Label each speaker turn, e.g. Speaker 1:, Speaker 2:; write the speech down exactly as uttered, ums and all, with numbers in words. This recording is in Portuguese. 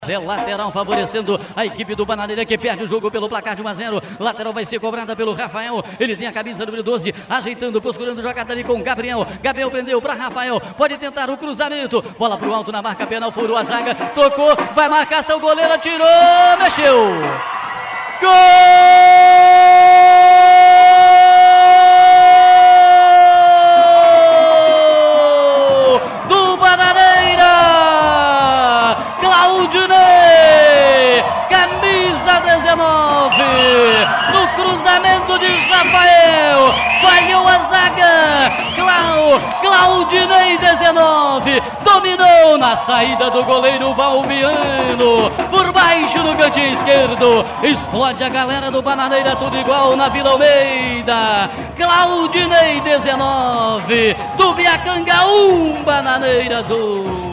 Speaker 1: É lateral favorecendo a equipe do Bananeira, que perde o jogo pelo placar de um a zero. Lateral vai ser cobrada pelo Rafael. Ele tem a camisa número doze, ajeitando, procurando jogada ali com o Gabriel. Gabriel prendeu para Rafael. Pode tentar o cruzamento. Bola pro alto na marca penal, furou a zaga, tocou, vai marcar seu goleiro, atirou, mexeu. Gol! Claudinei, camisa dezenove, no cruzamento de Rafael, falhou a zaga, Clau, Claudinei dezenove, dominou na saída do goleiro Valbiano, por baixo no cantinho esquerdo, explode a galera do Bananeira, tudo igual na Vila Almeida. Claudinei dezenove, do Biacanga um, Bananeira um.